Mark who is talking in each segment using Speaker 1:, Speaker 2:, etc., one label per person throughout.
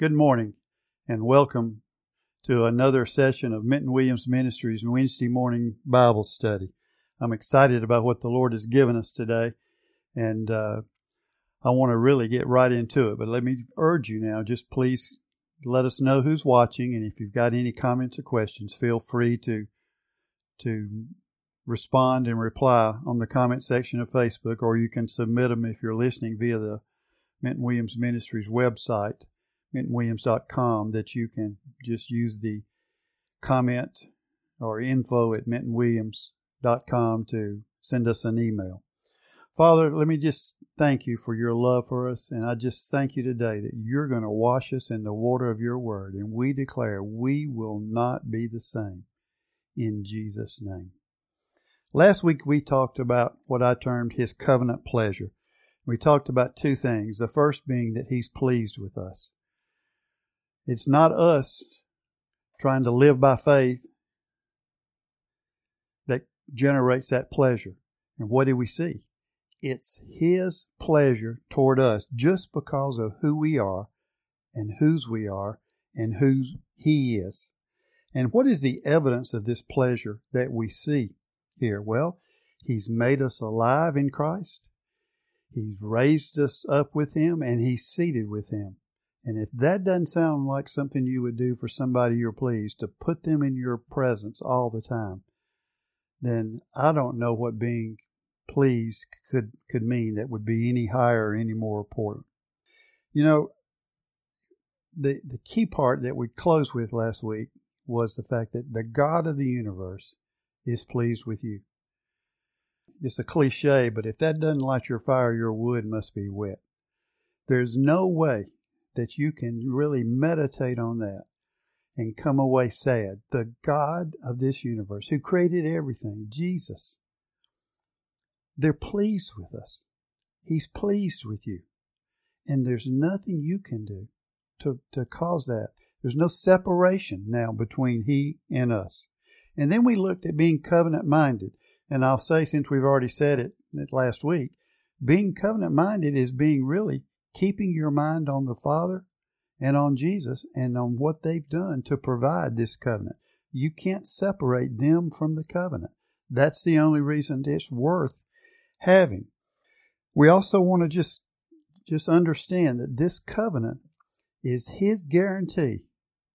Speaker 1: Good morning and welcome to another session of Minton Williams Ministries Wednesday morning Bible study. I'm excited about what the Lord has given us today, and I want to really get right into it. But let me urge you now, just please let us know who's watching, and if you've got any comments or questions, feel free to respond and reply on the comment section of Facebook, or you can submit them if you're listening via the Minton Williams Ministries website, mintonwilliams.com, that you can just use the comment or info@mintonwilliams.com to send us an email. Father, let me just thank you for your love for us, and I just thank you today that you're going to wash us in the water of your word, and we declare we will not be the same in Jesus' name. Last week we talked about what I termed his covenant pleasure. We talked about two things, the first being that he's pleased with us. It's not us trying to live by faith that generates that pleasure. And what do we see? It's his pleasure toward us just because of who we are and whose we are and whose he is. And what is the evidence of this pleasure that we see here? Well, he's made us alive in Christ. He's raised us up with him, and he's seated with him. And if that doesn't sound like something you would do for somebody you're pleased, to put them in your presence all the time, then I don't know what being pleased could mean that would be any higher or any more important. You know, the key part that we closed with last week was the fact that the God of the universe is pleased with you. It's a cliche, but if that doesn't light your fire, your wood must be wet. There's no way that you can really meditate on that and come away sad. The God of this universe, who created everything, Jesus, they're pleased with us. He's pleased with you. And there's nothing you can do to cause that. There's no separation now between he and us. And then we looked at being covenant-minded. And I'll say, since we've already said it last week, being covenant-minded is being really keeping your mind on the Father and on Jesus and on what they've done to provide this covenant. You can't separate them from the covenant. That's the only reason it's worth having. We also want to just understand that this covenant is his guarantee,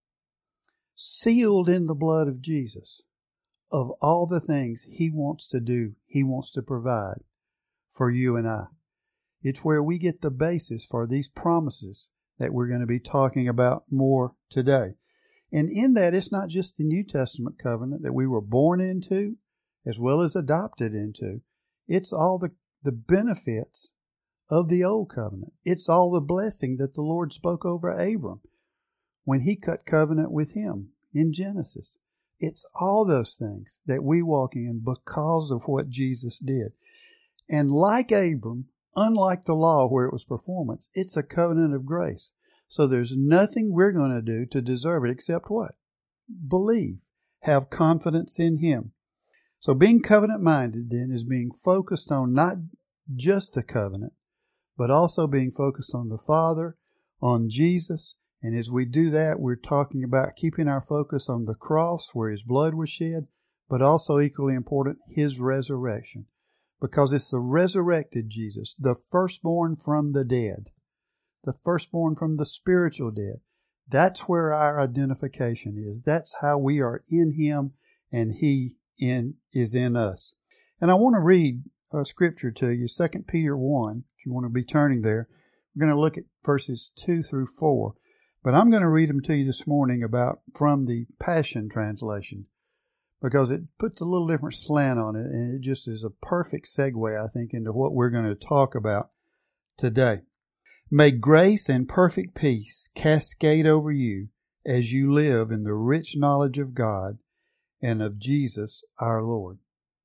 Speaker 1: sealed in the blood of Jesus, of all the things he wants to do, he wants to provide for you and I. It's where we get the basis for these promises that we're going to be talking about more today. And in that, it's not just the New Testament covenant that we were born into as well as adopted into. It's all the benefits of the old covenant. It's all the blessing that the Lord spoke over Abram when he cut covenant with him in Genesis. It's all those things that we walk in because of what Jesus did. And like Abram, unlike the law where it was performance, it's a covenant of grace. So there's nothing we're going to do to deserve it except what? Believe. Have confidence in him. So being covenant-minded then is being focused on not just the covenant, but also being focused on the Father, on Jesus. And as we do that, we're talking about keeping our focus on the cross where his blood was shed, but also equally important, his resurrection. Because it's the resurrected Jesus, the firstborn from the dead, the firstborn from the spiritual dead. That's where our identification is. That's how we are in him and he is in us. And I want to read a scripture to you, 2 Peter 1, if you want to be turning there. We're going to look at verses 2 through 4. But I'm going to read them to you this morning from the Passion Translation, because it puts a little different slant on it, and it just is a perfect segue, I think, into what we're going to talk about today. May grace and perfect peace cascade over you as you live in the rich knowledge of God and of Jesus our Lord.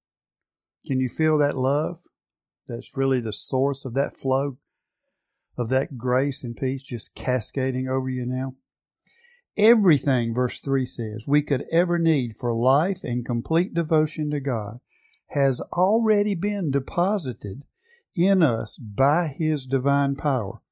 Speaker 1: Can you feel that love? That's really the source of that flow, of that grace and peace just cascading over you now. Everything, verse 3 says, we could ever need for life and complete devotion to God has already been deposited in us by his divine power.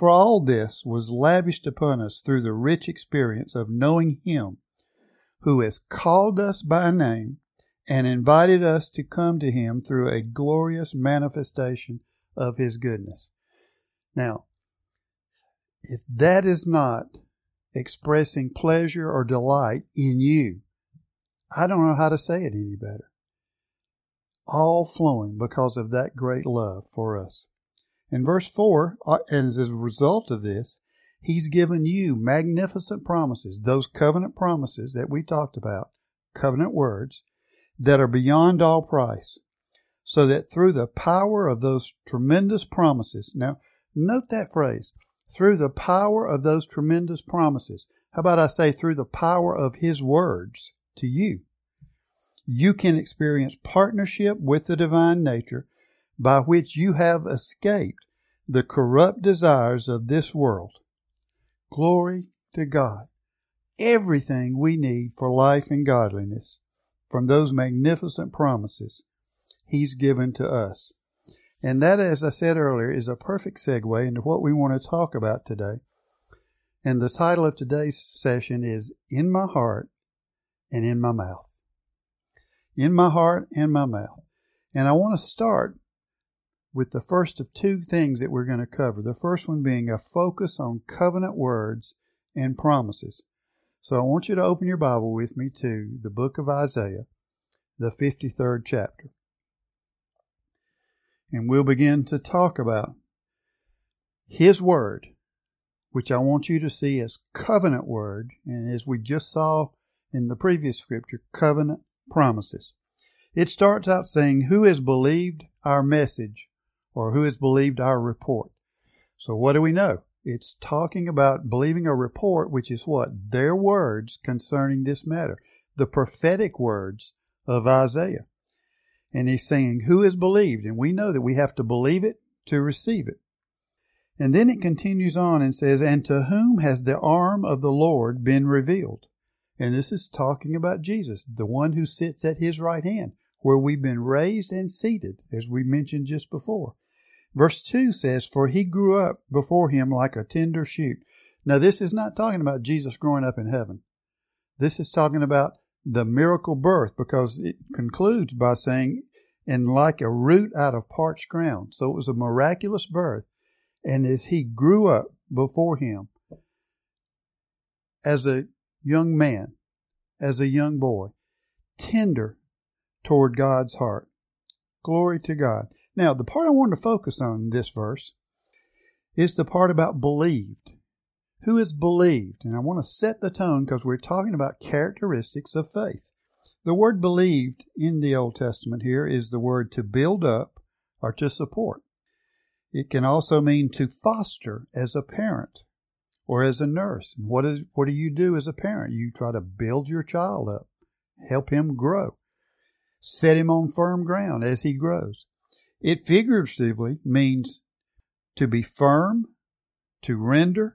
Speaker 1: For all this was lavished upon us through the rich experience of knowing Him who has called us by name and invited us to come to Him through a glorious manifestation of His goodness. Now, if that is not expressing pleasure or delight in you, I don't know how to say it any better. All flowing because of that great love for us. In verse 4, and as a result of this, He's given you magnificent promises, those covenant promises that we talked about, covenant words, that are beyond all price, so that through the power of those tremendous promises, now note that phrase, through the power of those tremendous promises, how about I say through the power of His words to you, you can experience partnership with the divine nature by which you have escaped the corrupt desires of this world. Glory to God. Everything we need for life and godliness from those magnificent promises He's given to us. And that, as I said earlier, is a perfect segue into what we want to talk about today. And the title of today's session is In My Heart and in My Mouth. In my heart and my mouth. And I want to start with the first of two things that we're going to cover. The first one being a focus on covenant words and promises. So I want you to open your Bible with me to the book of Isaiah, the 53rd chapter. And we'll begin to talk about His word, which I want you to see as covenant word, and as we just saw in the previous scripture, covenant promises. It starts out saying, who has believed our message, or who has believed our report? So what do we know? It's talking about believing a report, which is what? Their words concerning this matter. The prophetic words of Isaiah. And he's saying, who has believed? And we know that we have to believe it to receive it. And then it continues on and says, and to whom has the arm of the Lord been revealed? And this is talking about Jesus, the one who sits at His right hand, where we've been raised and seated, as we mentioned just before. Verse 2 says, for He grew up before Him like a tender shoot. Now this is not talking about Jesus growing up in heaven. This is talking about the miracle birth, because it concludes by saying, and like a root out of parched ground. So it was a miraculous birth. And as He grew up before Him as a young man, as a young boy, tender toward God's heart. Glory to God. Now, the part I want to focus on in this verse is the part about believed. Who is believed? And I want to set the tone because we're talking about characteristics of faith. The word believed in the Old Testament here is the word to build up or to support. It can also mean to foster as a parent or as a nurse. And what do you do as a parent? You try to build your child up, help him grow, set him on firm ground as he grows. It figuratively means to be firm, to render,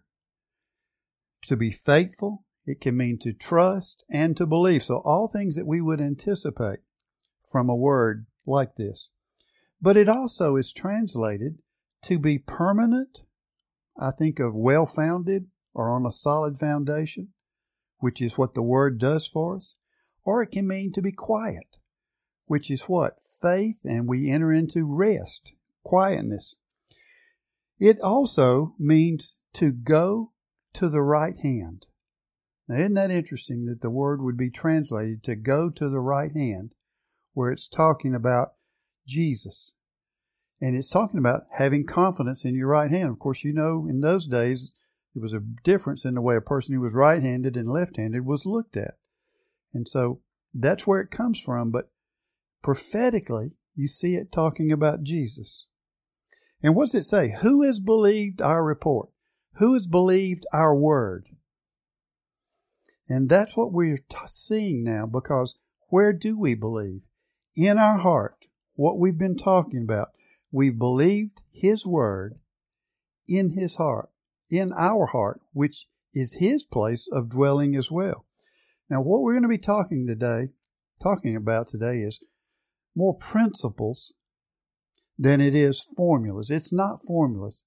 Speaker 1: to be faithful. It can mean to trust and to believe. So all things that we would anticipate from a word like this. But it also is translated to be permanent. I think of well-founded or on a solid foundation, which is what the word does for us. Or it can mean to be quiet, which is what? Faith, and we enter into rest, quietness. It also means to go to the right hand. Now, isn't that interesting that the word would be translated to go to the right hand, where it's talking about Jesus. And it's talking about having confidence in your right hand. Of course, you know, in those days, there was a difference in the way a person who was right-handed and left-handed was looked at. And so that's where it comes from. But prophetically, you see it talking about Jesus. And what does it say? Who has believed our report? Who has believed our word? And that's what we're seeing now, because where do we believe? In our heart, what we've been talking about. We've believed His word in His heart, in our heart, which is His place of dwelling as well. Now, what we're going to be talking about today is more principles than it is formulas. It's not formulas.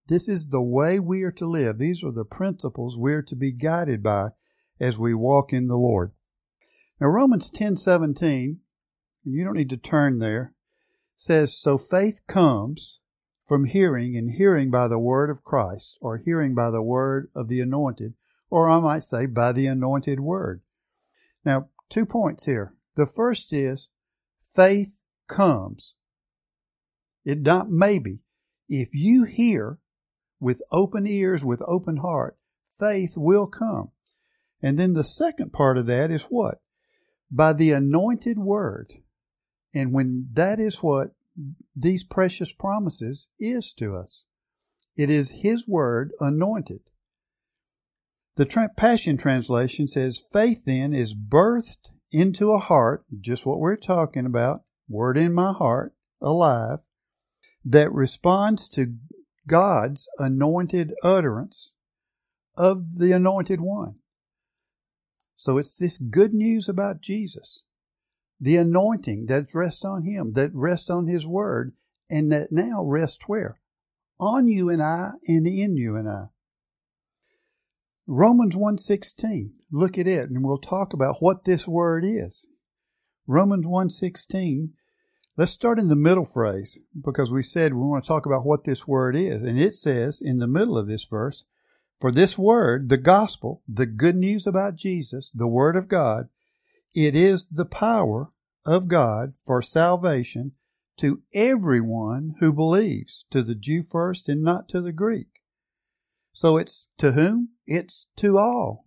Speaker 1: This is the way we are to live. These are the principles we are to be guided by as we walk in the Lord. Now, Romans 10:17, and you don't need to turn there, says, so faith comes from hearing, and hearing by the word of Christ, or hearing by the word of the anointed, or I might say by the anointed word. Now, 2 points here. The first is faith comes. It not maybe. If you hear with open ears, with open heart, faith will come. And then the second part of that is what? By the anointed word. And when that is what these precious promises is to us. It is His word anointed. The Passion Translation says, faith then is birthed into a heart, just what we're talking about, word in my heart, alive, that responds to God's anointed utterance of the Anointed One. So it's this good news about Jesus. The anointing that rests on Him, that rests on His Word, and that now rests where? On you and I, and in you and I. Romans 1:16, look at it, and we'll talk about what this word is. Romans 1:16, let's start in the middle phrase, because we said we want to talk about what this word is. And it says in the middle of this verse, for this word, the gospel, the good news about Jesus, the Word of God, it is the power of God for salvation to everyone who believes, to the Jew first and not to the Greek. So it's to whom? It's to all.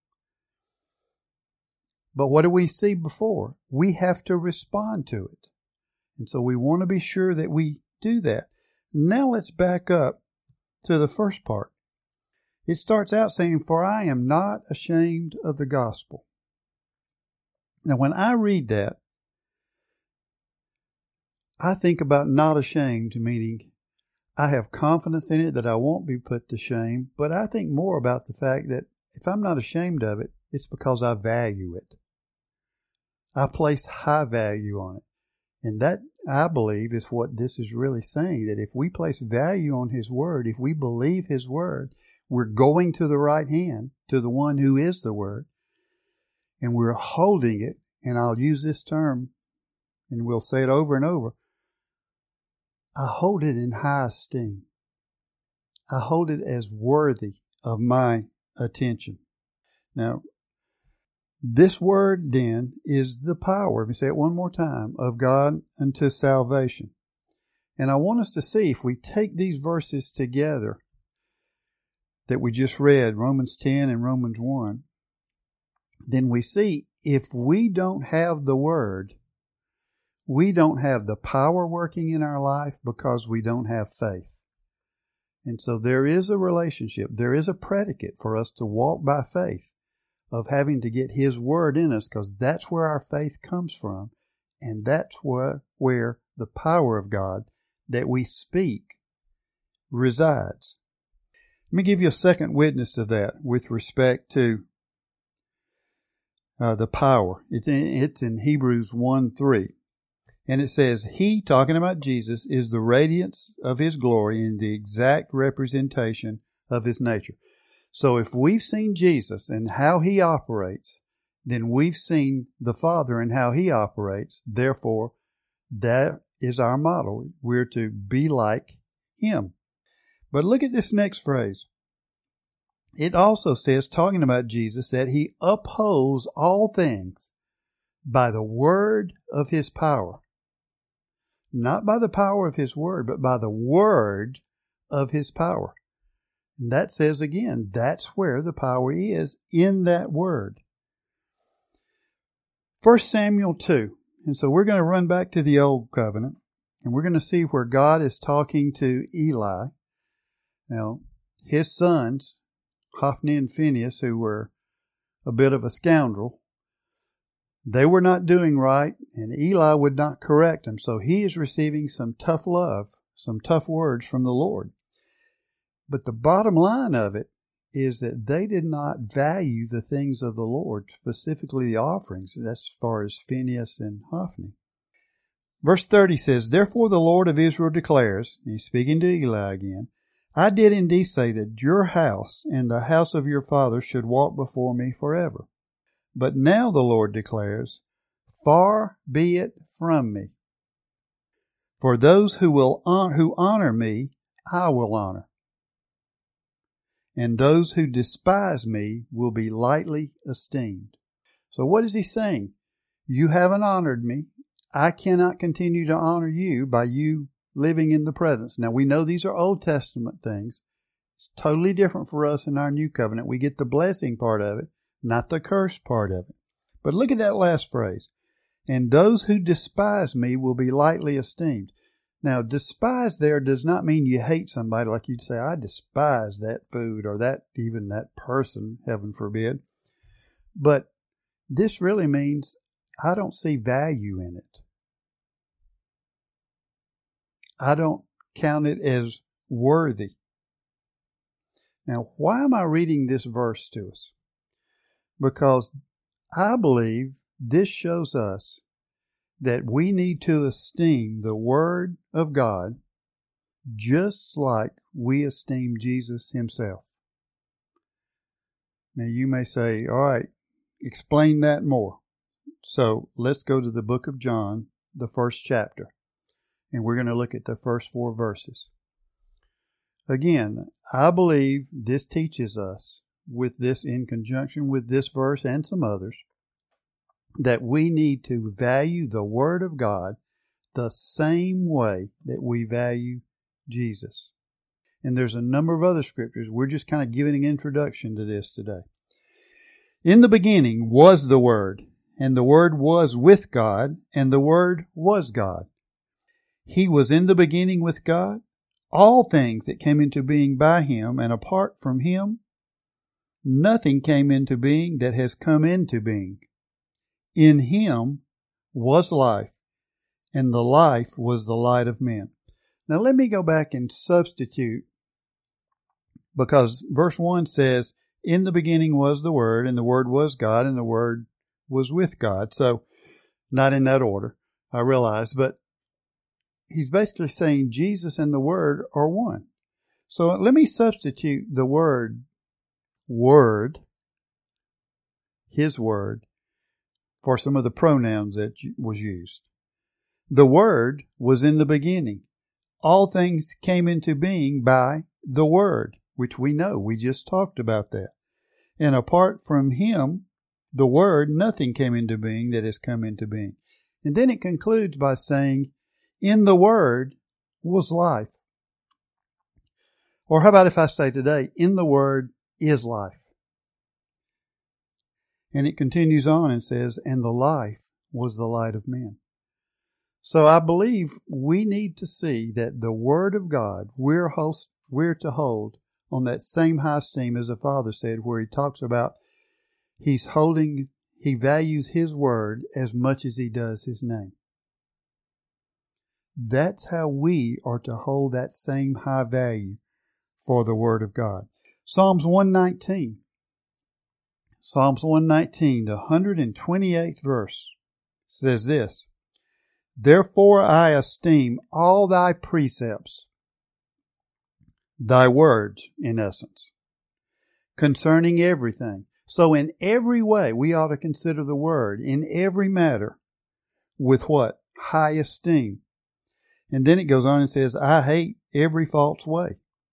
Speaker 1: But what do we see before? We have to respond to it. And so we want to be sure that we do that. Now let's back up to the first part. It starts out saying, for I am not ashamed of the gospel. Now, when I read that, I think about not ashamed, meaning I have confidence in it that I won't be put to shame, but I think more about the fact that if I'm not ashamed of it, it's because I value it. I place high value on it. And that, I believe, is what this is really saying, that if we place value on His Word, if we believe His Word, we're going to the right hand, to the one who is the Word, and we're holding it, and I'll use this term, and we'll say it over and over. I hold it in high esteem. I hold it as worthy of my attention. Now, this word then is the power, let me say it one more time, of God unto salvation. And I want us to see, if we take these verses together that we just read, Romans 10 and Romans 1, then we see if we don't have the Word, we don't have the power working in our life because we don't have faith. And so there is a relationship, there is a predicate for us to walk by faith of having to get His Word in us, because that's where our faith comes from. And that's where the power of God that we speak resides. Let me give you a second witness to that with respect to the power. It's in Hebrews 1:3. And it says, He, talking about Jesus, is the radiance of His glory and the exact representation of His nature. So if we've seen Jesus and how He operates, then we've seen the Father and how He operates. Therefore, that is our model. We're to be like Him. But look at this next phrase. It also says, talking about Jesus, that He upholds all things by the word of His power. Not by the power of His word, but by the word of His power. And that says again, that's where the power is, in that word. 1 Samuel 2. And so we're going to run back to the Old Covenant, and we're going to see where God is talking to Eli. Now, his sons, Hophni and Phinehas, who were a bit of a scoundrel, they were not doing right, and Eli would not correct them. So he is receiving some tough love, some tough words from the Lord. But the bottom line of it is that they did not value the things of the Lord, specifically the offerings. That's as far as Phinehas and Hophni. Verse 30 says, Therefore the Lord of Israel declares, and he's speaking to Eli again, I did indeed say that your house and the house of your father should walk before me forever. But now the Lord declares, far be it from me. For those who honor me, I will honor. And those who despise me will be lightly esteemed. So what is he saying? You haven't honored me. I cannot continue to honor you by you living in the presence. Now we know these are Old Testament things. It's totally different for us in our new covenant. We get the blessing part of it, not the curse part of it. But look at that last phrase. And those who despise me will be lightly esteemed. Now, despise there does not mean you hate somebody like you'd say, I despise that food or even that person, heaven forbid. But this really means I don't see value in it. I don't count it as worthy. Now, why am I reading this verse to us? Because I believe this shows us that we need to esteem the Word of God just like we esteem Jesus himself. Now you may say, all right, explain that more. So let's go to the book of John, the first chapter, and we're going to look at the first 4 verses. Again, I believe this teaches us, with this in conjunction with this verse and some others, that we need to value the Word of God the same way that we value Jesus. And there's a number of other scriptures. We're just kind of giving an introduction to this today. In the beginning was the Word, and the Word was with God, and the Word was God. He was in the beginning with God. All things that came into being by Him, and apart from Him, nothing came into being that has come into being. In Him was life, and the life was the light of men. Now let me go back and substitute, because verse 1 says, in the beginning was the Word, and the Word was God, and the Word was with God. So, not in that order, I realize, but he's basically saying Jesus and the Word are one. So let me substitute the word, His Word, for some of the pronouns that was used. The Word was in the beginning. All things came into being by the Word, which we know. We just talked about that. And apart from Him, the Word, nothing came into being that has come into being. And then it concludes by saying, in the Word was life. Or how about if I say today, in the Word is life. And it continues on and says, and the life was the light of men. So I believe we need to see that the Word of God, we're to hold on that same high esteem as the Father said, where He talks about He values His Word as much as He does His name. That's how we are to hold that same high value for the Word of God. Psalms 119, the 128th verse says this, therefore I esteem all thy precepts, thy words, in essence, concerning everything. So in every way, we ought to consider the Word, in every matter, with what? High esteem. And then it goes on and says, I hate every false way.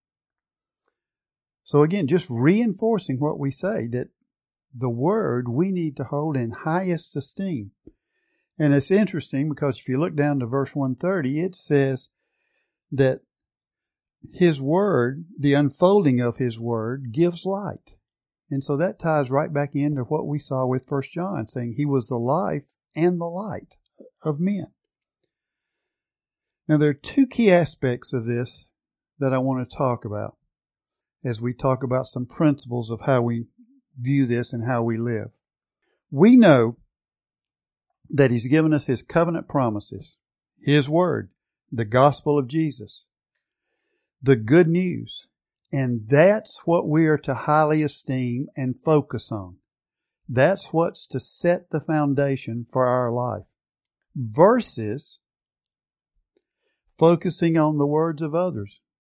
Speaker 1: So again, just reinforcing what we say, that the Word we need to hold in highest esteem. And it's interesting because if you look down to verse 130, it says that His Word, the unfolding of His Word, gives light. And so that ties right back into what we saw with 1 John, saying He was the life and the light of men. Now there are 2 key aspects of this that I want to talk about as we talk about some principles of how we view this and how we live. We know that He's given us His covenant promises, His Word, the gospel of Jesus, the good news. And that's what we are to highly esteem and focus on. That's what's to set the foundation for our life. Versus focusing on the words of others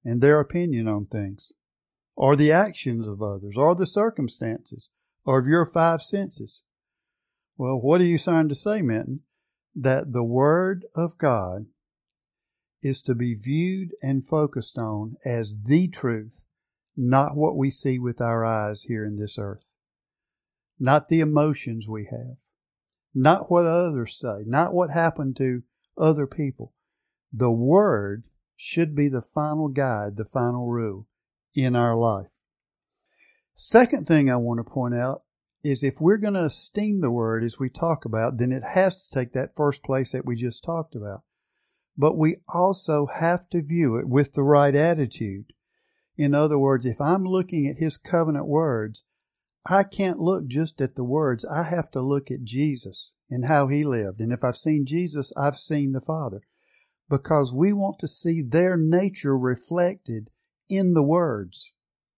Speaker 1: and their opinion on things, or the actions of others, or the circumstances, or of your five senses. Well, what are you trying to say, Minton? That the Word of God is to be viewed and focused on as the truth, not what we see with our eyes here in this earth, not the emotions we have, not what others say, not what happened to other people. The Word should be the final guide, the final rule in our life. Second thing I want to point out is if we're going to esteem the Word as we talk about, then it has to take that first place that we just talked about. But we also have to view it with the right attitude. In other words, if I'm looking at His covenant words, I can't look just at the words. I have to look at Jesus and how He lived. And if I've seen Jesus, I've seen the Father. Because we want to see their nature reflected in the words.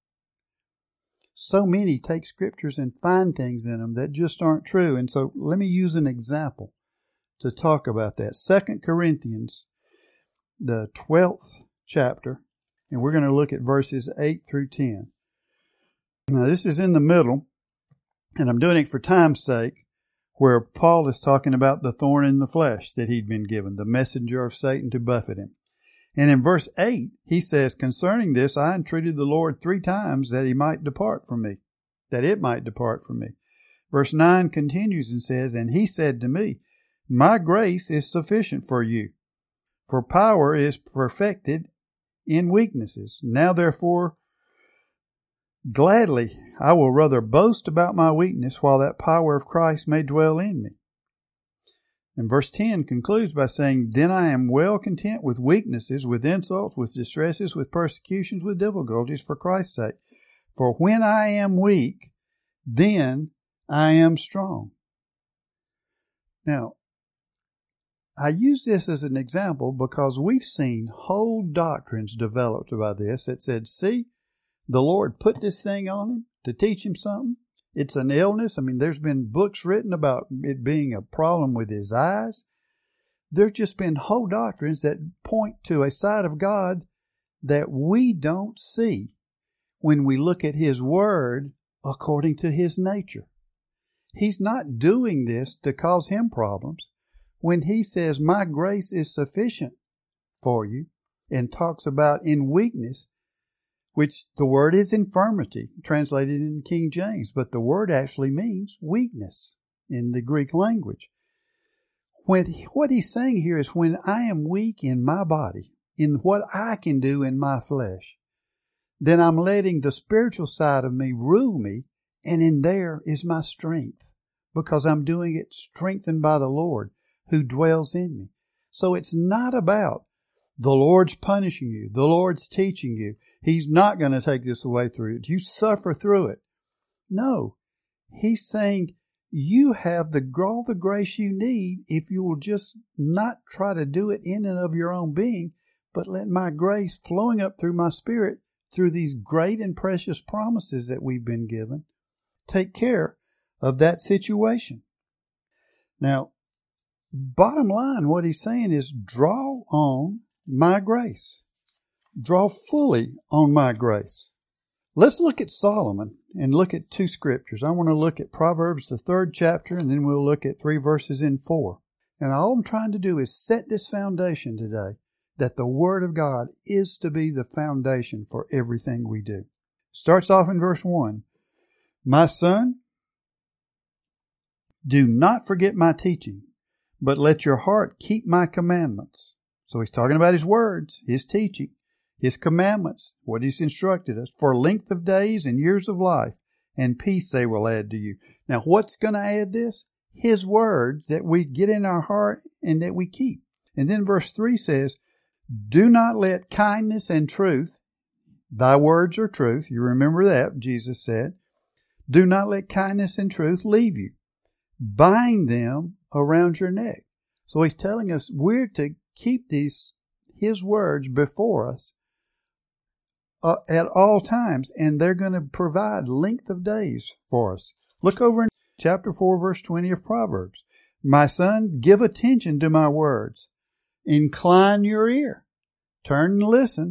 Speaker 1: So many take scriptures and find things in them that just aren't true. And so let me use an example to talk about that. 2 Corinthians, the 12th chapter, and we're going to look at verses 8 through 10. Now this is in the middle, and I'm doing it for time's sake, where Paul is talking about the thorn in the flesh that he'd been given, the messenger of Satan to buffet him. And in verse 8, he says, concerning this, I entreated the Lord 3 times that he might depart from me, that it might depart from me. Verse 9 continues and says, and he said to me, my grace is sufficient for you, for power is perfected in weaknesses. Now therefore, gladly I will rather boast about my weakness, while that power of Christ may dwell in me. And verse 10 concludes by saying, then I am well content with weaknesses, with insults, with distresses, with persecutions, with difficulties for Christ's sake. For when I am weak, then I am strong. Now, I use this as an example because we've seen whole doctrines developed by this that said, see, the Lord put this thing on him to teach him something. It's an illness. I mean, there's been books written about it being a problem with his eyes. There's just been whole doctrines that point to a side of God that we don't see when we look at His Word according to His nature. He's not doing this to cause Him problems. When He says, my grace is sufficient for you, and talks about in weakness, which the word is infirmity, translated in King James, but the word actually means weakness in the Greek language. What he's saying here is when I am weak in my body, in what I can do in my flesh, then I'm letting the spiritual side of me rule me, and in there is my strength, because I'm doing it strengthened by the Lord who dwells in me. So it's not about the Lord's punishing you, the Lord's teaching you. He's not going to take this away through it. You suffer through it. No. He's saying you have all the grace you need if you will just not try to do it in and of your own being, but let my grace flowing up through my spirit, through these great and precious promises that we've been given, take care of that situation. Now, bottom line, what he's saying is draw on my grace. Draw fully on my grace. Let's look at Solomon and look at 2 scriptures. I want to look at Proverbs, the 3rd chapter, and then we'll look at 3 verses in 4. And all I'm trying to do is set this foundation today, that the Word of God is to be the foundation for everything we do. Starts off in verse 1. My son, do not forget my teaching, but let your heart keep my commandments. So he's talking about his words, his teaching, his commandments, what he's instructed us, for length of days and years of life, and peace they will add to you. Now, what's going to add this? His words that we get in our heart and that we keep. And then verse 3 says, do not let kindness and truth, thy words are truth. You remember that, Jesus said. Do not let kindness and truth leave you. Bind them around your neck. So he's telling us we're to keep his words before us at all times, and they're going to provide length of days for us. Look over in chapter 4, verse 20 of Proverbs. My son, give attention to my words. Incline your ear. Turn and listen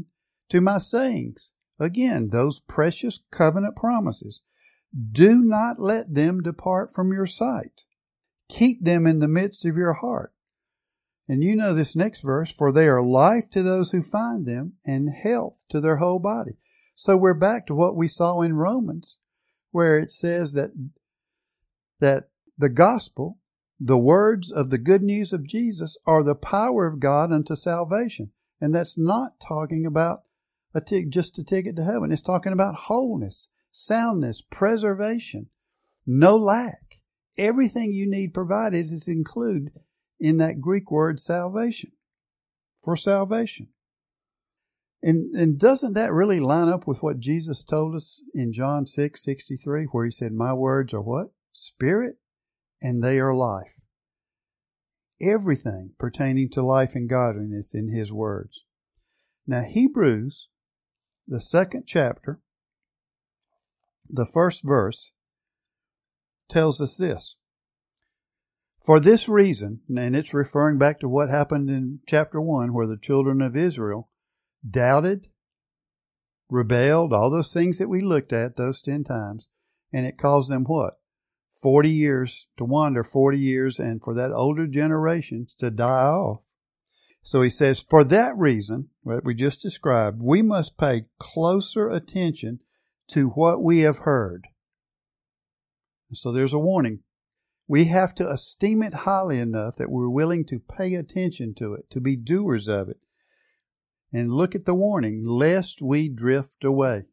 Speaker 1: to my sayings. Again, those precious covenant promises. Do not let them depart from your sight. Keep them in the midst of your heart. And you know this next verse, for they are life to those who find them and health to their whole body. So we're back to what we saw in Romans, where it says that the gospel, the words of the good news of Jesus, are the power of God unto salvation. And that's not talking about just a ticket to heaven. It's talking about wholeness, soundness, preservation, no lack. Everything you need provided is included in that Greek word salvation, for salvation. And doesn't that really line up with what Jesus told us in John 6:63, where he said, my words are what? Spirit, and they are life. Everything pertaining to life and godliness in his words. Now Hebrews, the 2nd chapter, the 1st verse, tells us this. For this reason, and it's referring back to what happened in chapter 1, where the children of Israel doubted, rebelled, all those things that we looked at, those 10 times, and it caused them what? 40 years to wander, 40 years, and for that older generation to die off. So he says, for that reason, what we just described, we must pay closer attention to what we have heard. So there's a warning. We have to esteem it highly enough that we're willing to pay attention to it, to be doers of it. And look at the warning, lest we drift away.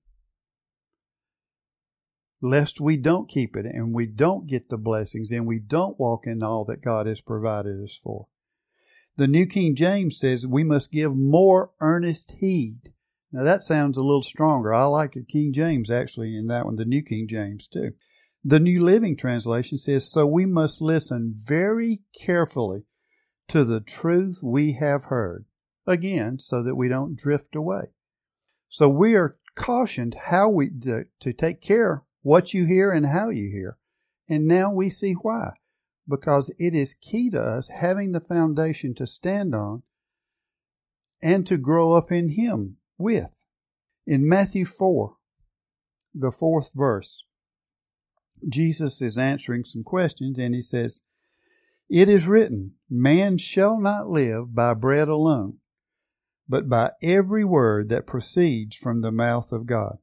Speaker 1: Lest we don't keep it and we don't get the blessings and we don't walk in all that God has provided us for. The New King James says we must give more earnest heed. Now that sounds a little stronger. I like it, King James actually in that one, the New King James too. The New Living Translation says, so we must listen very carefully to the truth we have heard. Again, so that we don't drift away. So we are cautioned to take care what you hear and how you hear. And now we see why. Because it is key to us having the foundation to stand on and to grow up in Him with. In Matthew 4, the 4th verse, Jesus is answering some questions and he says, it is written, man shall not live by bread alone, but by every word that proceeds from the mouth of God.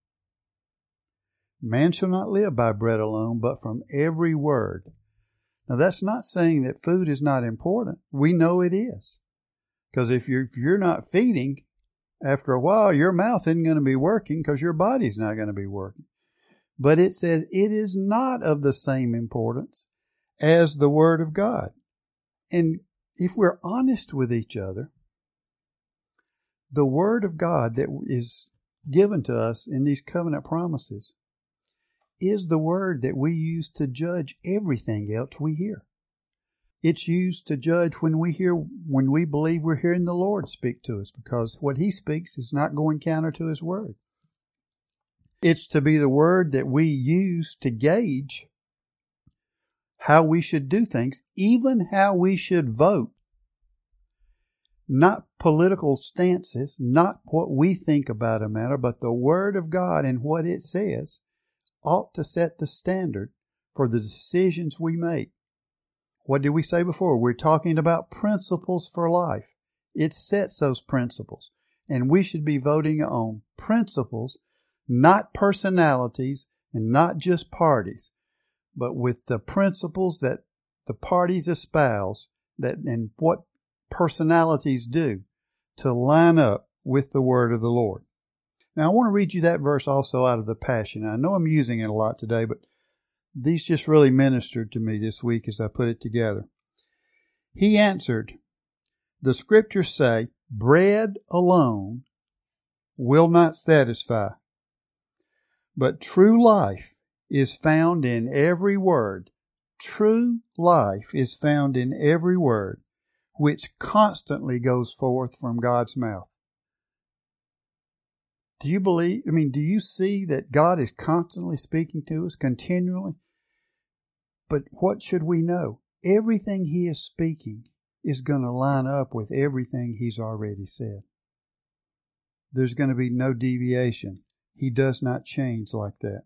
Speaker 1: Man shall not live by bread alone, but from every word. Now that's not saying that food is not important. We know it is. Because if you're not feeding, after a while your mouth isn't going to be working because your body's not going to be working. But it says it is not of the same importance as the Word of God. And if we're honest with each other, the Word of God that is given to us in these covenant promises is the Word that we use to judge everything else we hear. It's used to judge when we believe we're hearing the Lord speak to us, because what He speaks is not going counter to His Word. It's to be the Word that we use to gauge how we should do things, even how we should vote. Not political stances, not what we think about a matter, but the Word of God and what it says ought to set the standard for the decisions we make. What did we say before? We're talking about principles for life. It sets those principles. And we should be voting on principles, not personalities and not just parties, but with the principles that the parties espouse and what personalities do to line up with the Word of the Lord. Now I want to read you that verse also out of the Passion. I know I'm using it a lot today, but these just really ministered to me this week as I put it together. He answered, the Scriptures say, bread alone will not satisfy, but true life is found in every word. True life is found in every word, which constantly goes forth from God's mouth. Do you see that God is constantly speaking to us, continually? But what should we know? Everything He is speaking is going to line up with everything He's already said. There's going to be no deviation. He does not change like that.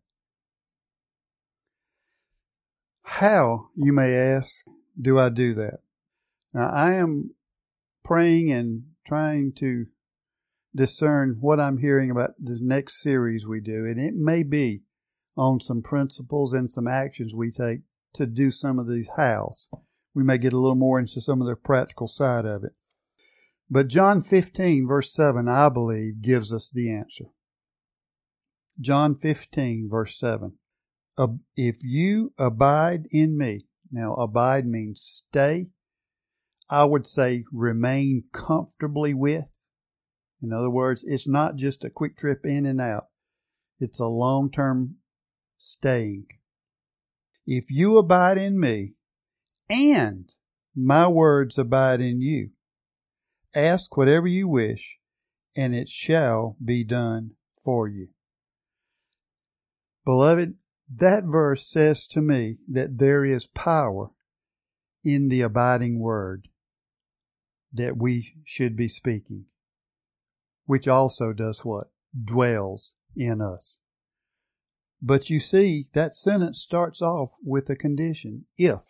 Speaker 1: How, you may ask, do I do that? Now, I am praying and trying to discern what I'm hearing about the next series we do, and it may be on some principles and some actions we take to do some of these hows. We may get a little more into some of the practical side of it. But John 15, verse 7, I believe, gives us the answer. John 15, verse 7. If you abide in me, now abide means stay. I would say remain comfortably with. In other words, it's not just a quick trip in and out. It's a long-term staying. If you abide in me and my words abide in you, ask whatever you wish and it shall be done for you. Beloved, that verse says to me that there is power in the abiding word that we should be speaking, which also does what? Dwells in us. But you see, that sentence starts off with a condition, if.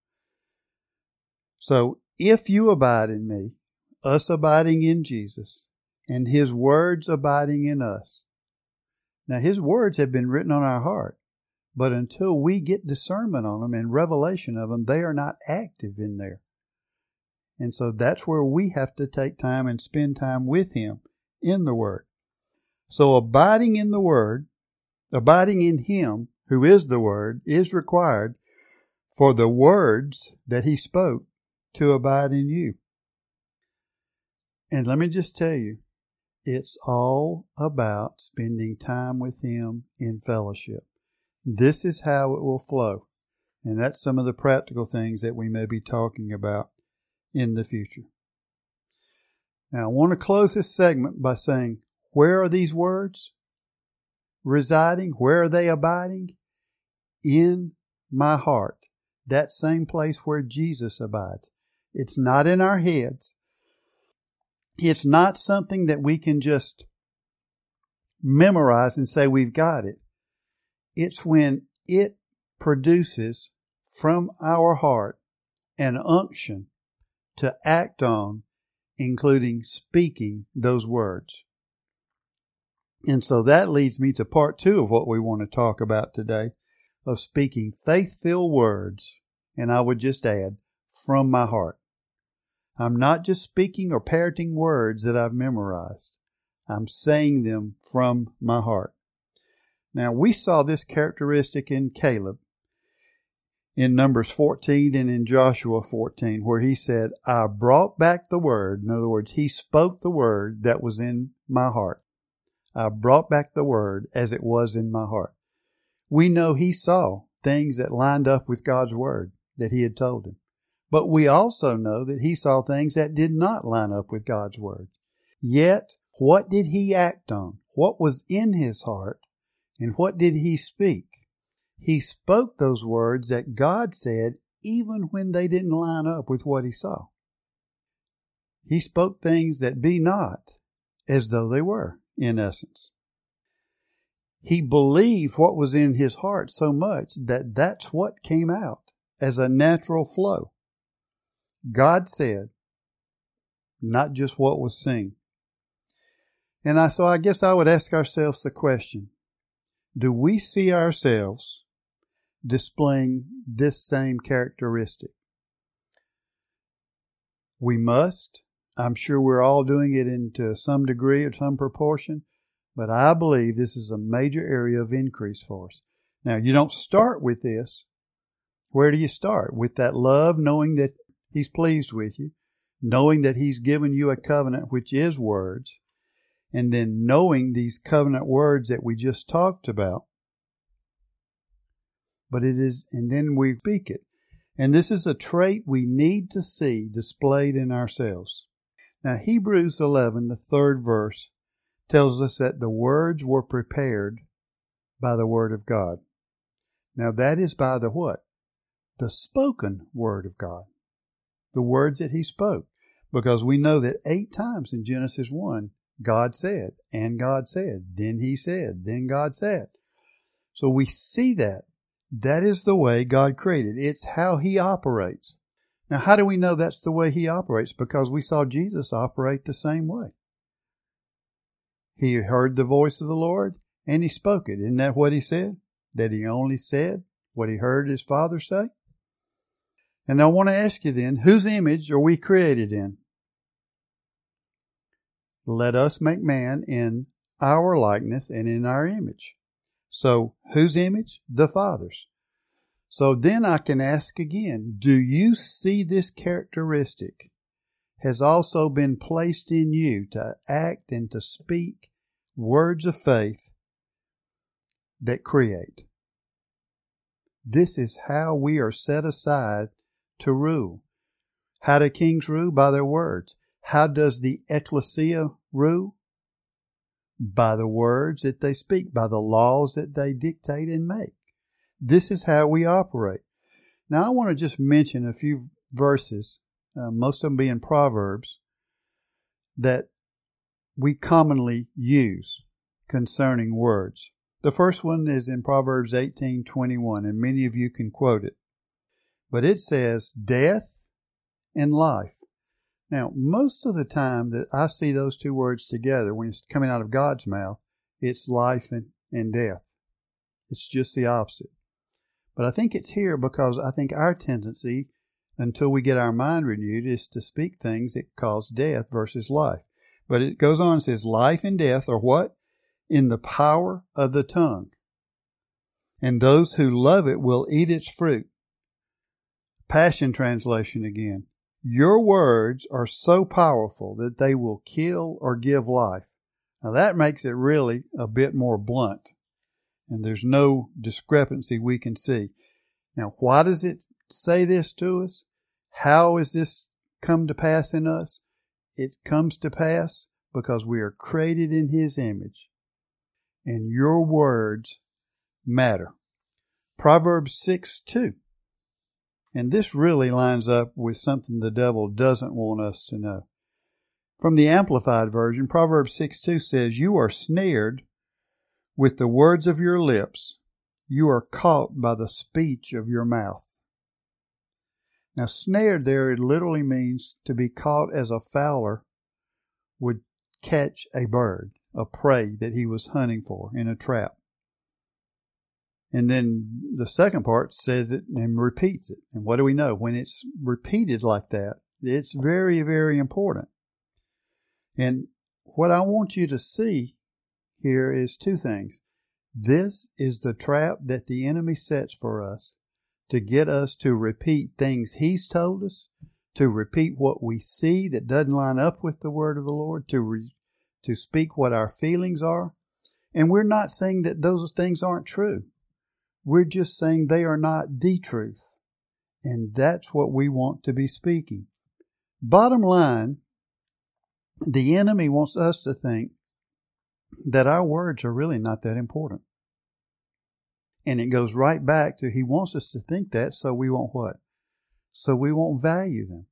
Speaker 1: So, if you abide in me, us abiding in Jesus, and His words abiding in us. Now, His words have been written on our heart, but until we get discernment on them and revelation of them, they are not active in there. And so that's where we have to take time and spend time with Him in the Word. So abiding in the Word, abiding in Him, who is the Word, is required for the words that He spoke to abide in you. And let me just tell you, it's all about spending time with Him in fellowship. This is how it will flow. And that's some of the practical things that we may be talking about in the future. Now, I want to close this segment by saying, where are these words residing? Where are they abiding? In my heart. That same place where Jesus abides. It's not in our heads. It's not something that we can just memorize and say we've got it. It's when it produces from our heart an unction to act on, including speaking those words. And so that leads me to part 2 of what we want to talk about today, of speaking faith-filled words, and I would just add, from my heart. I'm not just speaking or parroting words that I've memorized. I'm saying them from my heart. Now, we saw this characteristic in Caleb in Numbers 14 and in Joshua 14, where he said, I brought back the word. In other words, he spoke the word that was in my heart. I brought back the word as it was in my heart. We know he saw things that lined up with God's word that he had told him. But we also know that he saw things that did not line up with God's word. Yet, what did he act on? What was in his heart? And what did he speak? He spoke those words that God said even when they didn't line up with what he saw. He spoke things that be not as though they were, in essence. He believed what was in his heart so much that that's what came out as a natural flow. God said, not just what was seen. And so I guess I would ask ourselves the question, do we see ourselves displaying this same characteristic? We must. I'm sure we're all doing it into some degree or some proportion, but I believe this is a major area of increase for us. Now, you don't start with this. Where do you start? With that love, knowing that He's pleased with you, knowing that He's given you a covenant, which is words, and then knowing these covenant words that we just talked about. But it is, and then we speak it. And this is a trait we need to see displayed in ourselves. Now, Hebrews 11, the 3rd verse, tells us that the words were prepared by the Word of God. Now, that is by the what? The spoken Word of God. The words that He spoke. Because we know that 8 times in Genesis 1, God said, and God said, then He said, then God said. So we see that. That is the way God created. It's how He operates. Now, how do we know that's the way He operates? Because we saw Jesus operate the same way. He heard the voice of the Lord and He spoke it. Isn't that what He said? That He only said what He heard His Father say? And I want to ask you then, whose image are we created in? Let us make man in our likeness and in our image. So, whose image? The Father's. So then I can ask again, do you see this characteristic has also been placed in you to act and to speak words of faith that create? This is how we are set aside to rule. How do kings rule? By their words. How does the ecclesia rule? By the words that they speak, by the laws that they dictate and make. This is how we operate. Now I want to just mention a few verses, most of them being Proverbs, that we commonly use concerning words. The first one is in Proverbs 18:21, and many of you can quote it. But it says, death and life. Now, most of the time that I see those two words together, when it's coming out of God's mouth, it's life and death. It's just the opposite. But I think it's here because I think our tendency, until we get our mind renewed, is to speak things that cause death versus life. But it goes on and says, life and death are what? In the power of the tongue. And those who love it will eat its fruit. Passion Translation again. Your words are so powerful that they will kill or give life. Now that makes it really a bit more blunt. And there's no discrepancy we can see. Now, why does it say this to us? How has this come to pass in us? It comes to pass because we are created in His image. And your words matter. Proverbs 6:2. And this really lines up with something the devil doesn't want us to know. From the Amplified Version, Proverbs 6:2 says, you are snared with the words of your lips. You are caught by the speech of your mouth. Now, snared there, it literally means to be caught as a fowler would catch a bird, a prey that he was hunting for in a trap. And then the second part says it and repeats it. And what do we know? When it's repeated like that, it's very, very important. And what I want you to see here is two things. This is the trap that the enemy sets for us to get us to repeat things He's told us, to repeat what we see that doesn't line up with the word of the Lord, to speak what our feelings are. And we're not saying that those things aren't true. We're just saying they are not the truth. And that's what we want to be speaking. Bottom line, the enemy wants us to think that our words are really not that important. And it goes right back to he wants us to think that so we won't what? So we won't value them.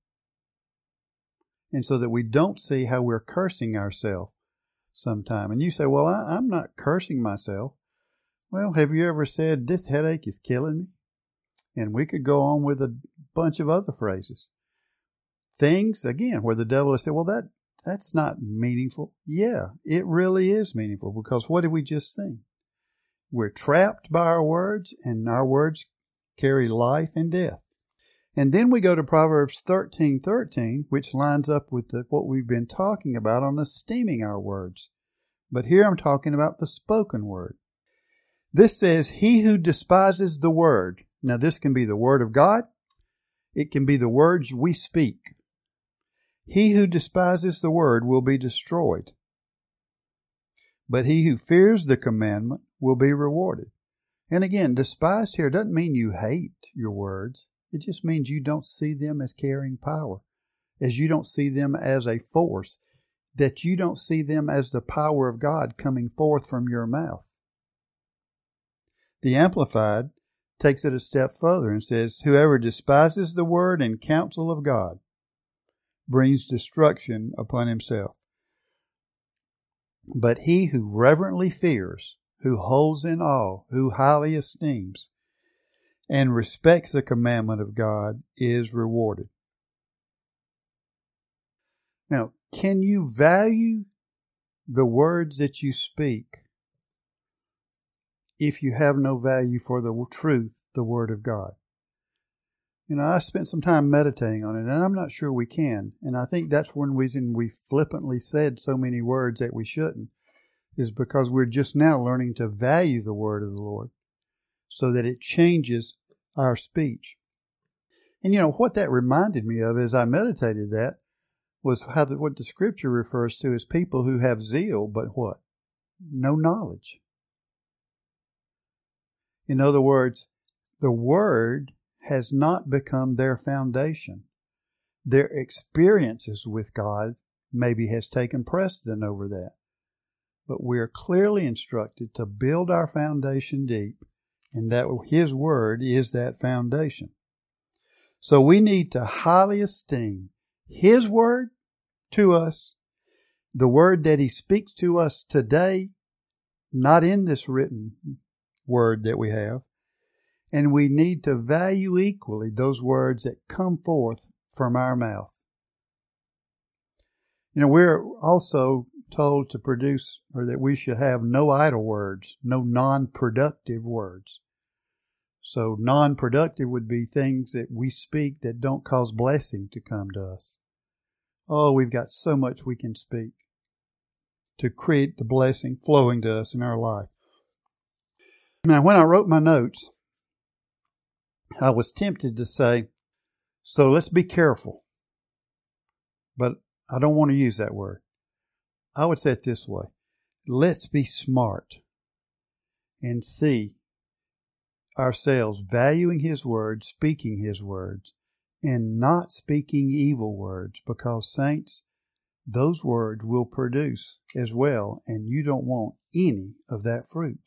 Speaker 1: And so that we don't see how we're cursing ourselves sometime. And you say, well, I'm not cursing myself. Well, have you ever said, this headache is killing me? And we could go on with a bunch of other phrases. Things, again, where the devil has said, well, that's not meaningful. Yeah, it really is meaningful because what did we just think? We're trapped by our words, and our words carry life and death. And then we go to Proverbs 13:13, which lines up with what we've been talking about on esteeming our words. But here I'm talking about the spoken word. This says, he who despises the word. Now this can be the word of God. It can be the words we speak. He who despises the word will be destroyed. But he who fears the commandment will be rewarded. And again, despised here doesn't mean you hate your words. It just means you don't see them as carrying power, as you don't see them as a force, that you don't see them as the power of God coming forth from your mouth. The Amplified takes it a step further and says, whoever despises the word and counsel of God brings destruction upon himself. But he who reverently fears, who holds in awe, who highly esteems, and respects the commandment of God is rewarded. Now, can you value the words that you speak if you have no value for the truth, the Word of God? You know, I spent some time meditating on it, and I'm not sure we can. And I think that's one reason we flippantly said so many words that we shouldn't, is because we're just now learning to value the Word of the Lord so that it changes our speech. And you know, what that reminded me of as I meditated that was what the Scripture refers to as people who have zeal, but what? No knowledge. In other words, the Word has not become their foundation. Their experiences with God maybe has taken precedent over that. But we are clearly instructed to build our foundation deep, and that His Word is that foundation. So we need to highly esteem His Word to us, the Word that He speaks to us today, not in this written Word that we have, and we need to value equally those words that come forth from our mouth. You know, we're also told to produce, or that we should have no idle words, no non-productive words. So non-productive would be things that we speak that don't cause blessing to come to us. Oh, we've got so much we can speak to create the blessing flowing to us in our life. Now, when I wrote my notes, I was tempted to say, so let's be careful. But I don't want to use that word. I would say it this way. Let's be smart and see ourselves valuing His Word, speaking His words, and not speaking evil words, because, saints, those words will produce as well, and you don't want any of that fruit.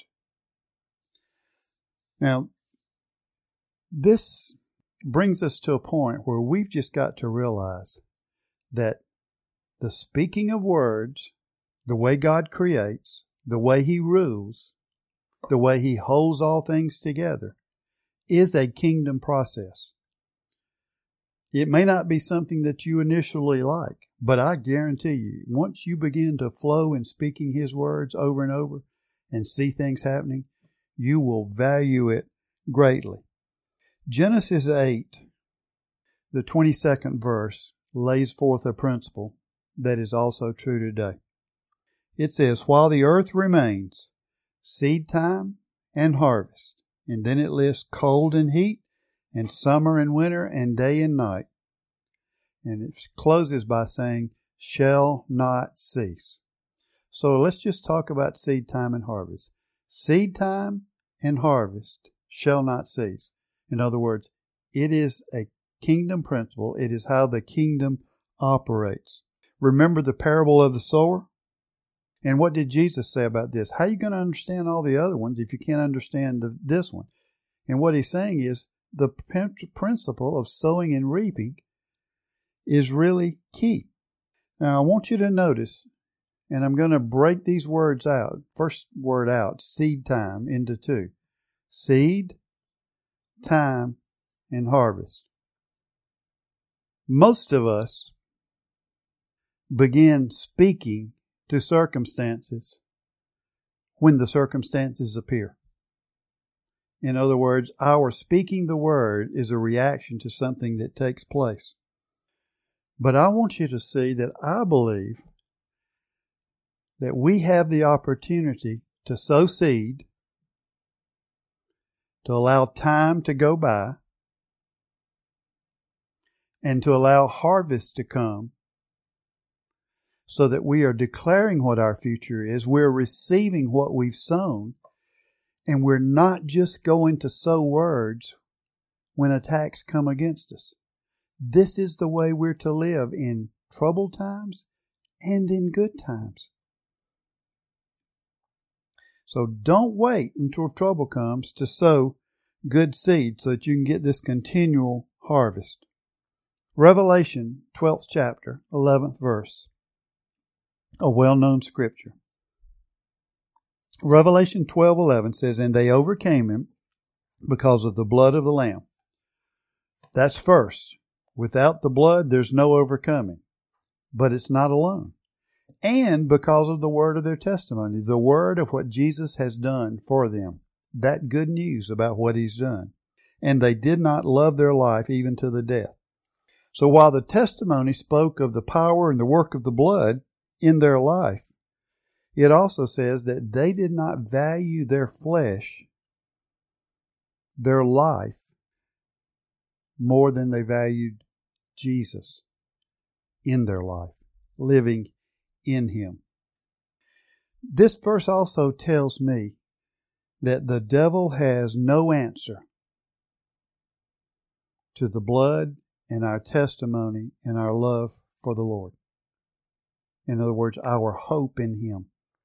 Speaker 1: Now, this brings us to a point where we've just got to realize that the speaking of words, the way God creates, the way He rules, the way He holds all things together, is a kingdom process. It may not be something that you initially like, but I guarantee you, once you begin to flow in speaking His words over and over and see things happening, you will value it greatly. Genesis 8, the 22nd verse, lays forth a principle that is also true today. It says, while the earth remains, seed time and harvest. And then it lists cold and heat, and summer and winter, and day and night. And it closes by saying, shall not cease. So let's just talk about seed time and harvest. Seed time and harvest shall not cease. In other words, it is a kingdom principle. It is how the kingdom operates. Remember the parable of the sower? And what did Jesus say about this? How are you going to understand all the other ones if you can't understand this one? And what He's saying is the principle of sowing and reaping is really key. Now, I want you to notice, and I'm going to break these words out. First word out, seed time, into two. Seed, time, and harvest. Most of us begin speaking to circumstances when the circumstances appear. In other words, our speaking the word is a reaction to something that takes place. But I want you to see that I believe that we have the opportunity to sow seed, to allow time to go by, and to allow harvest to come, so that we are declaring what our future is. We're receiving what we've sown, and we're not just going to sow words when attacks come against us. This is the way we're to live in troubled times and in good times. So don't wait until trouble comes to sow good seed so that you can get this continual harvest. Revelation 12th chapter, 11th verse, a well-known scripture. Revelation 12:11 says, and they overcame him because of the blood of the Lamb. That's first. Without the blood, there's no overcoming. But it's not alone. And because of the word of their testimony, the word of what Jesus has done for them. That good news about what He's done. And they did not love their life even to the death. So while the testimony spoke of the power and the work of the blood in their life, it also says that they did not value their flesh, their life, more than they valued Jesus in their life, living in Him. This verse also tells me that the devil has no answer to the blood and our testimony and our love for the Lord. In other words, our hope in Him.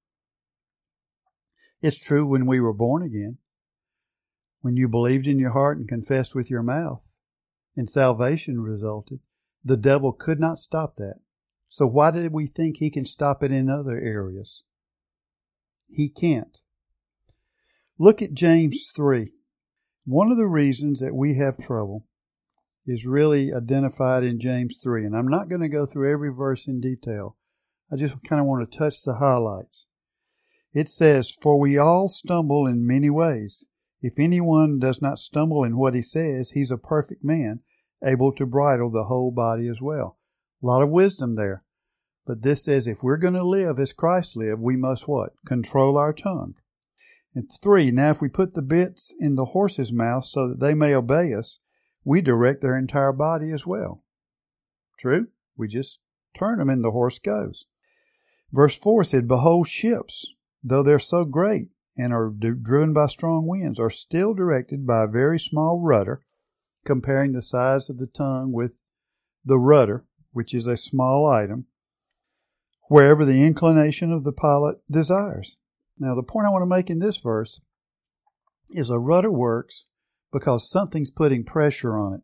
Speaker 1: It's true when we were born again, when you believed in your heart and confessed with your mouth, and salvation resulted, the devil could not stop that. So why did we think he can stop it in other areas? He can't. Look at James 3. One of the reasons that we have trouble is really identified in James 3. And I'm not going to go through every verse in detail. I just kind of want to touch the highlights. It says, for we all stumble in many ways. If anyone does not stumble in what he says, he's a perfect man, able to bridle the whole body as well. A lot of wisdom there. But this says if we're going to live as Christ lived, we must what? Control our tongue. And 3, now if we put the bits in the horse's mouth so that they may obey us, we direct their entire body as well. True? We just turn them and the horse goes. Verse 4 said, behold, ships, though they're so great and are driven by strong winds, are still directed by a very small rudder, comparing the size of the tongue with the rudder, which is a small item, wherever the inclination of the pilot desires. Now, the point I want to make in this verse is a rudder works because something's putting pressure on it.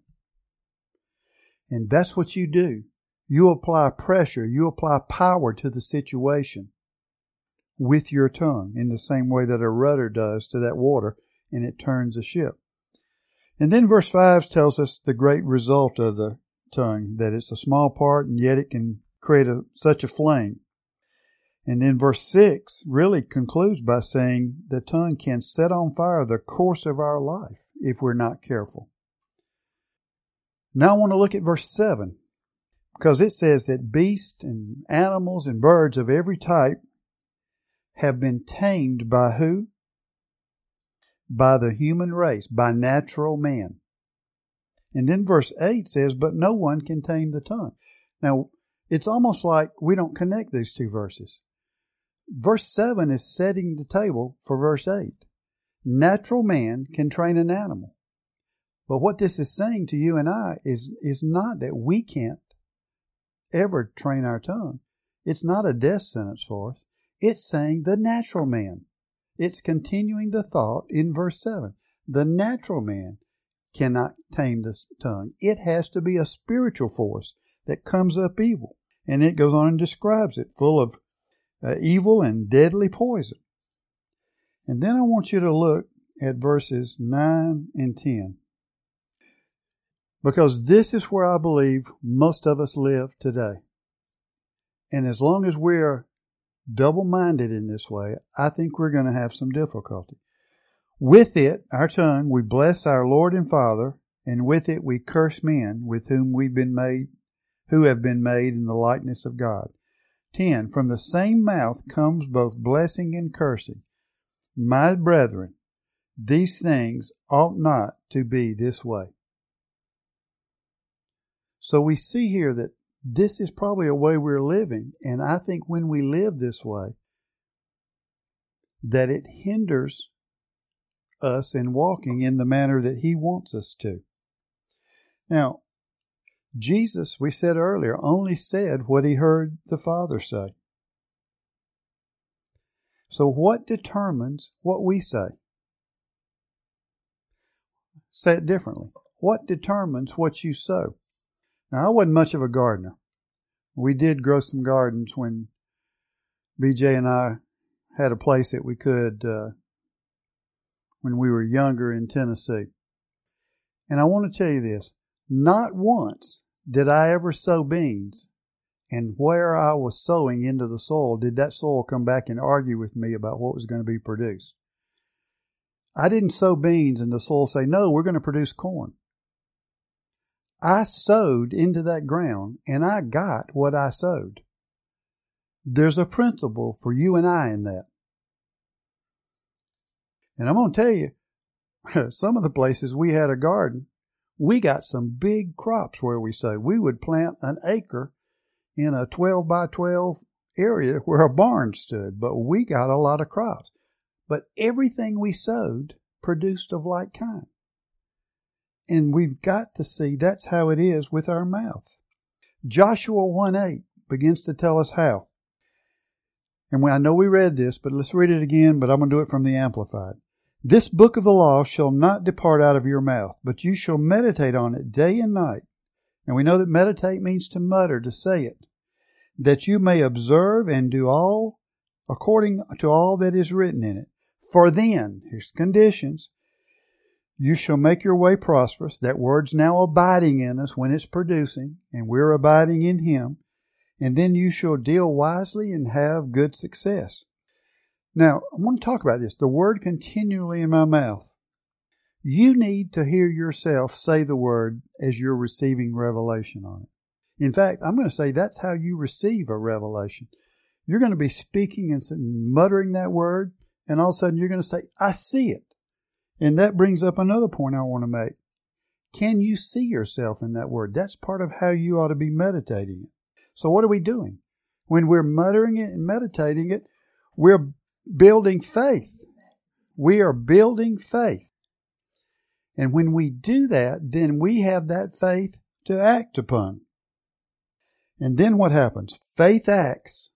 Speaker 1: And that's what you do. You apply pressure, you apply power to the situation with your tongue in the same way that a rudder does to that water, and it turns a ship. And then verse 5 tells us the great result of the tongue, that it's a small part and yet it can create such a flame. And then verse 6 really concludes by saying the tongue can set on fire the course of our life if we're not careful. Now I want to look at verse 7, because it says that beasts and animals and birds of every type have been tamed by who? By the human race, by natural man. And then verse 8 says, but no one can tame the tongue. Now, it's almost like we don't connect these two verses. Verse 7 is setting the table for verse 8. Natural man can train an animal. But what this is saying to you and I is not that we can't ever train our tongue. It's not a death sentence for us. It's saying the natural man. It's continuing the thought in verse 7. The natural man cannot tame this tongue. It has to be a spiritual force that comes up evil. And it goes on and describes it, full of evil and deadly poison. And then I want you to look at verses 9 and 10. Because this is where I believe most of us live today. And as long as we're double-minded in this way, I think we're going to have some difficulty. With it, our tongue, we bless our Lord and Father, and with it we curse men with whom we've been made, who have been made in the likeness of God. 10. From the same mouth comes both blessing and cursing. My brethren, these things ought not to be this way. So we see here that this is probably a way we're living, and I think when we live this way, that it hinders us in walking in the manner that He wants us to. Now, Jesus, we said earlier, only said what He heard the Father say. So what determines what we say? Say it differently. What determines what you sow? Now, I wasn't much of a gardener. We did grow some gardens when BJ and I had a place that we could, when we were younger in Tennessee. And I want to tell you this, not once did I ever sow beans, and where I was sowing into the soil, did that soil come back and argue with me about what was going to be produced. I didn't sow beans and the soil say, no, we're going to produce corn. I sowed into that ground and I got what I sowed. There's a principle for you and I in that. And I'm going to tell you, some of the places we had a garden, we got some big crops where we sowed. We would plant an acre in a 12 by 12 area where a barn stood, but we got a lot of crops. But everything we sowed produced of like kind. And we've got to see that's how it is with our mouth. Joshua 1:8 begins to tell us how. And I know we read this, but let's read it again, but I'm going to do it from the Amplified. This book of the law shall not depart out of your mouth, but you shall meditate on it day and night. And we know that meditate means to mutter, to say it, that you may observe and do all according to all that is written in it. For then, here's conditions, you shall make your way prosperous. That word's now abiding in us when it's producing, and we're abiding in Him. And then you shall deal wisely and have good success. Now, I want to talk about this. The word continually in my mouth. You need to hear yourself say the word as you're receiving revelation on it. In fact, I'm going to say that's how you receive a revelation. You're going to be speaking and muttering that word, and all of a sudden you're going to say, I see it. And that brings up another point I want to make. Can you see yourself in that word? That's part of how you ought to be meditating it. So what are we doing? When we're muttering it and meditating it, we're building faith. We are building faith. And when we do that, then we have that faith to act upon. And then what happens? Faith acts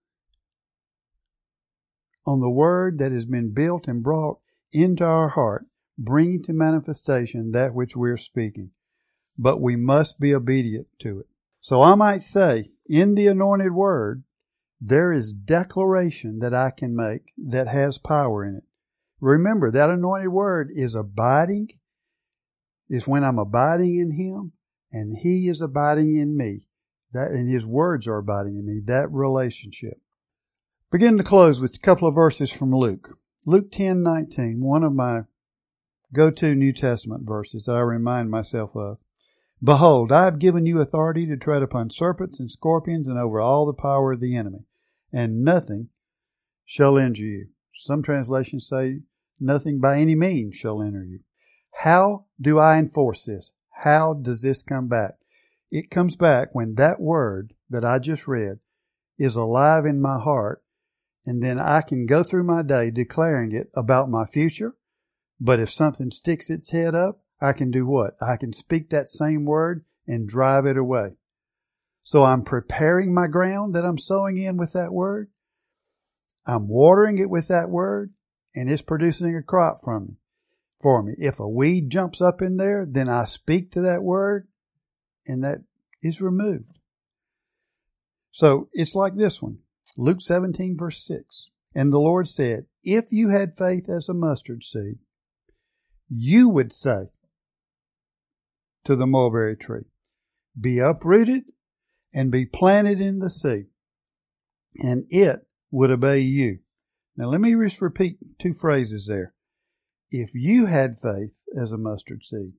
Speaker 1: on the word that has been built and brought into our heart, bringing to manifestation that which we're speaking. But we must be obedient to it. So I might say, in the anointed word, there is declaration that I can make that has power in it. Remember, that anointed word is abiding, is when I'm abiding in Him, and He is abiding in me. And His words are abiding in me, that relationship. Begin to close with a couple of verses from Luke. Luke 10:19, one of my go-to New Testament verses that I remind myself of. Behold, I have given you authority to tread upon serpents and scorpions and over all the power of the enemy, and nothing shall injure you. Some translations say, nothing by any means shall injure you. How do I enforce this? How does this come back? It comes back when that word that I just read is alive in my heart, and then I can go through my day declaring it about my future. But if something sticks its head up, I can do what? I can speak that same word and drive it away. So I'm preparing my ground that I'm sowing in with that word. I'm watering it with that word, and it's producing a crop for me. If a weed jumps up in there, then I speak to that word, and that is removed. So it's like this one. Luke 17, verse 6. And the Lord said, if you had faith as a mustard seed, you would say to the mulberry tree, be uprooted and be planted in the sea, and it would obey you. Now let me just repeat two phrases there. If you had faith as a mustard seed,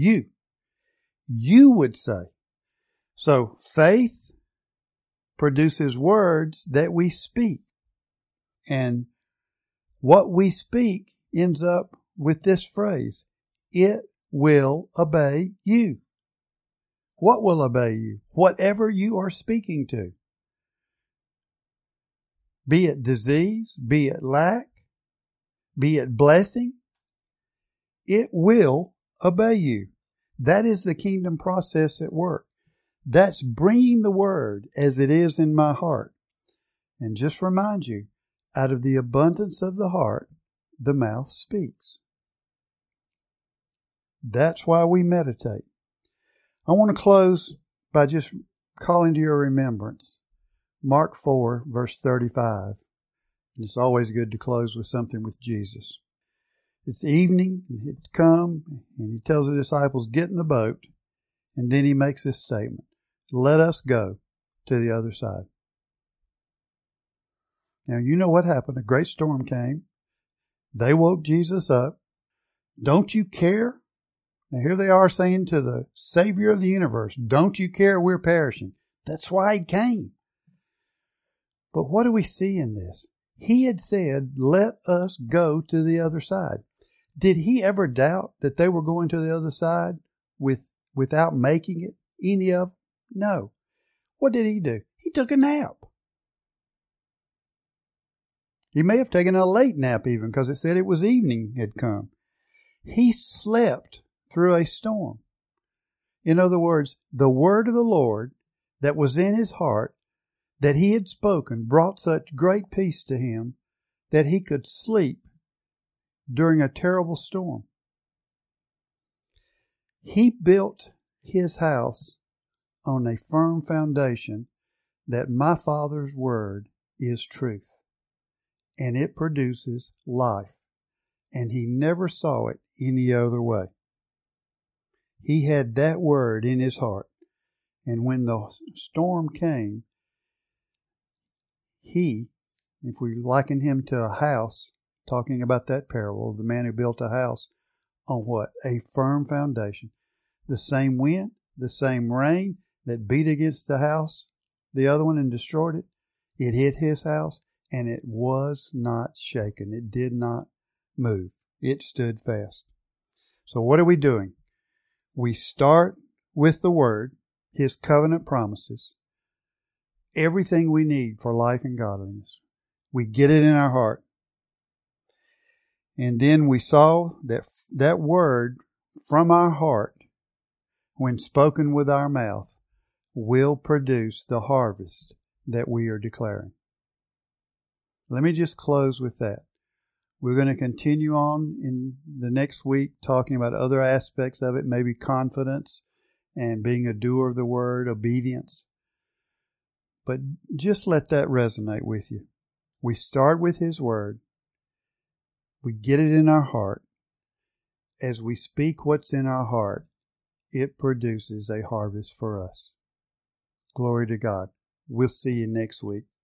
Speaker 1: you would say. So faith produces words that we speak. And what we speak ends up with this phrase, it will obey you. What will obey you? Whatever you are speaking to. Be it disease, be it lack, be it blessing, it will obey you. That is the kingdom process at work. That's bringing the word as it is in my heart. And just remind you, out of the abundance of the heart, the mouth speaks. That's why we meditate. I want to close by just calling to your remembrance Mark 4, verse 35. It's always good to close with something with Jesus. It's evening, it's come, and he tells the disciples, get in the boat, and then he makes this statement, let us go to the other side. Now, you know what happened. A great storm came. They woke Jesus up. Don't you care? Now, here they are saying to the Savior of the universe, don't you care we're perishing? That's why he came. But what do we see in this? He had said, let us go to the other side. Did he ever doubt that they were going to the other side without making it? Any of them? No. What did he do? He took a nap. He may have taken a late nap even because it said it was evening had come. He slept through a storm. In other words, the word of the Lord that was in his heart that he had spoken brought such great peace to him that he could sleep during a terrible storm. He built his house on a firm foundation that my Father's word is truth, and it produces life, and he never saw it any other way. He had that word in his heart, and when the storm came, he, if we liken him to a house, talking about that parable of the man who built a house on what? A firm foundation. The same wind, the same rain that beat against the house, the other one, and destroyed it, it hit his house, and it was not shaken. It did not move. It stood fast. So what are we doing? We start with the Word, His covenant promises, everything we need for life and godliness. We get it in our heart. And then we saw that word from our heart, when spoken with our mouth, will produce the harvest that we are declaring. Let me just close with that. We're going to continue on in the next week talking about other aspects of it, maybe confidence and being a doer of the word, obedience. But just let that resonate with you. We start with His word. We get it in our heart. As we speak what's in our heart, it produces a harvest for us. Glory to God. We'll see you next week.